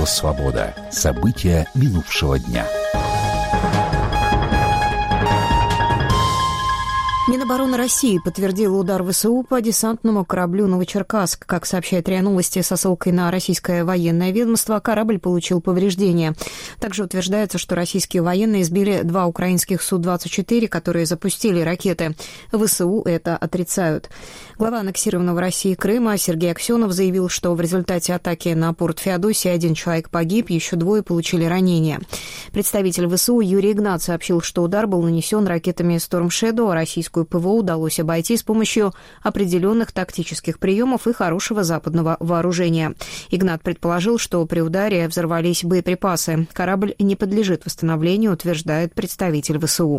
«Свобода». События минувшего дня. Минобороны России подтвердила удар ВСУ по десантному кораблю «Новочеркасск». Как сообщает РИА Новости со ссылкой на российское военное ведомство, корабль получил повреждения. Также утверждается, что российские военные сбили 2 украинских Су-24, которые запустили ракеты. ВСУ это отрицают. Глава аннексированного России Крыма Сергей Аксенов заявил, что в результате атаки на порт Феодосии 1 человек погиб, еще 2 получили ранения. Представитель ВСУ Юрий Игнат сообщил, что удар был нанесен ракетами «Storm Shadow», а российскую ПВО удалось обойти с помощью определенных тактических приемов и хорошего западного вооружения. Игнат предположил, что при ударе взорвались боеприпасы. Корабль не подлежит восстановлению, утверждает представитель ВСУ.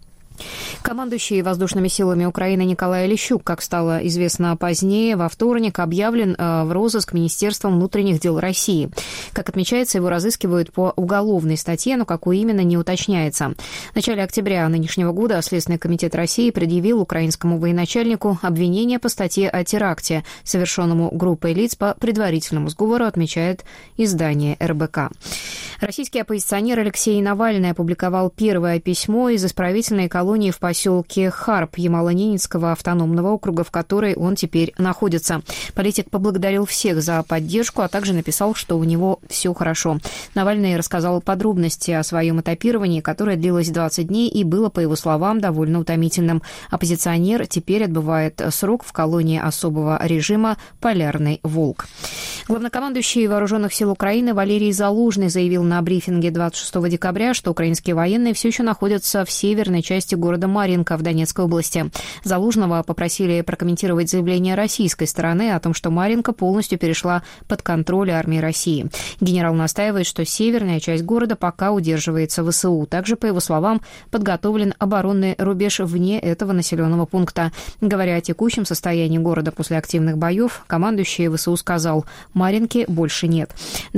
Командующий воздушными силами Украины Николай Олещук, как стало известно позднее, во вторник объявлен в розыск Министерством внутренних дел России. Как отмечается, его разыскивают по уголовной статье, но какой именно не уточняется. В начале октября нынешнего года Следственный комитет России предъявил украинскому военачальнику обвинение по статье о теракте, совершенному группой лиц по предварительному сговору, отмечает издание РБК. Российский оппозиционер Алексей Навальный опубликовал первое письмо из исправительной колонии в поселке Харп Ямало-Ненецкого автономного округа, в которой он теперь находится. Политик поблагодарил всех за поддержку, а также написал, что у него все хорошо. Навальный рассказал подробности о своем этапировании, которое длилось 20 дней и было, по его словам, довольно утомительным. Оппозиционер теперь отбывает срок в колонии особого режима «Полярный волк». Главнокомандующий Вооруженных сил Украины Валерий Залужный заявил на брифинге 26 декабря, что украинские военные все еще находятся в северной части города Марьинка в Донецкой области. Залужного попросили прокомментировать заявление российской стороны о том, что Марьинка полностью перешла под контроль армии России. Генерал настаивает, что северная часть города пока удерживается ВСУ. Также, по его словам, подготовлен оборонный рубеж вне этого населенного пункта. Говоря о текущем состоянии города после активных боев, командующий ВСУ сказал: «Марьинки больше нет».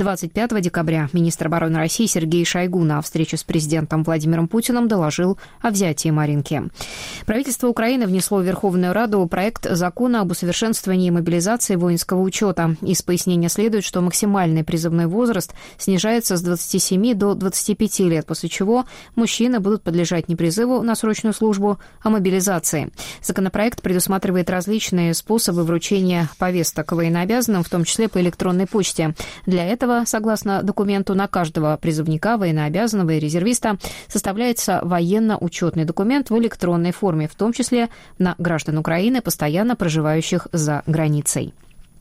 25 декабря министр обороны России Сергей Шойгу на встрече с президентом Владимиром Путиным доложил о взятии Марьинки. Правительство Украины внесло в Верховную Раду проект закона об усовершенствовании мобилизации воинского учета. Из пояснения следует, что максимальный призывной возраст снижается с 27 до 25 лет, после чего мужчины будут подлежать не призыву на срочную службу, а мобилизации. Законопроект предусматривает различные способы вручения повесток военнообязанным, в том числе по электронной почте. Для этого, согласно документу, на каждого призывника, военнообязанного и резервиста составляется военно-учетный документ в электронной форме, в том числе на граждан Украины, постоянно проживающих за границей.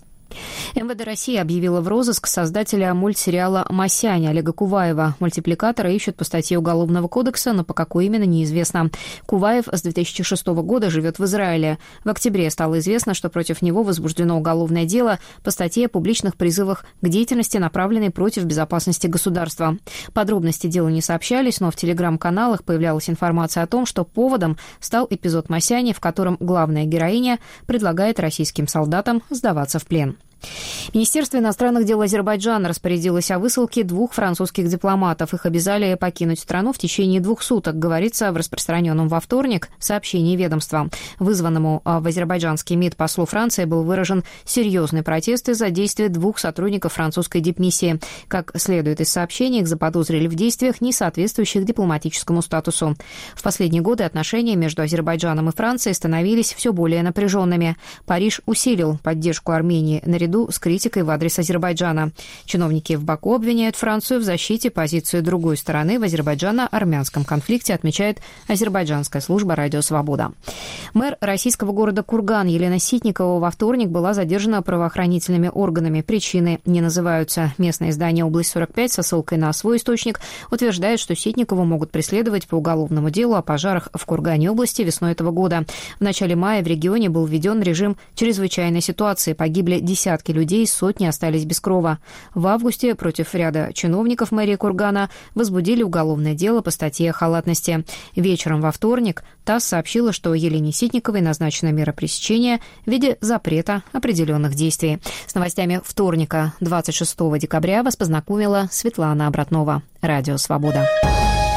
МВД России объявила в розыск создателя мультсериала «Масянь» Олега Куваева. Мультипликатора ищут по статье Уголовного кодекса, но по какой именно неизвестно. Куваев с 2006 года живет в Израиле. В октябре стало известно, что против него возбуждено уголовное дело по статье о публичных призывах к деятельности, направленной против безопасности государства. Подробности дела не сообщались, но в телеграм-каналах появлялась информация о том, что поводом стал эпизод «Масяни», в котором главная героиня предлагает российским солдатам сдаваться в плен. Министерство иностранных дел Азербайджана распорядилось о высылке 2 французских дипломатов. Их обязали покинуть страну в течение 2 суток, говорится в распространенном во вторник сообщении ведомства. Вызванному в азербайджанский МИД послу Франции был выражен серьезный протест из-за действия 2 сотрудников французской дипмиссии. Как следует из сообщений, их заподозрили в действиях, не соответствующих дипломатическому статусу. В последние годы отношения между Азербайджаном и Францией становились все более напряженными. Париж усилил поддержку Армении наряду с критикой в адрес Азербайджана. Чиновники в Баку обвиняют Францию в защите позиции другой стороны в азербайджано-армянском конфликте, отмечает азербайджанская служба «Радио Свобода». Мэр российского города Курган Елена Ситникова во вторник была задержана правоохранительными органами. Причины не называются. Местное издание «Область-45» со ссылкой на свой источник утверждает, что Ситникову могут преследовать по уголовному делу о пожарах в Кургане области весной этого года. В начале мая в регионе был введен режим чрезвычайной ситуации. Погибли десятки людей, сотни остались без крова. В августе против ряда чиновников мэрии Кургана возбудили уголовное дело по статье о халатности. Вечером во вторник ТАСС сообщила, что Елене Ситниковой назначена мера пресечения в виде запрета определенных действий. С новостями вторника, 26 декабря, вас познакомила Светлана Обратнова. Радио «Свобода».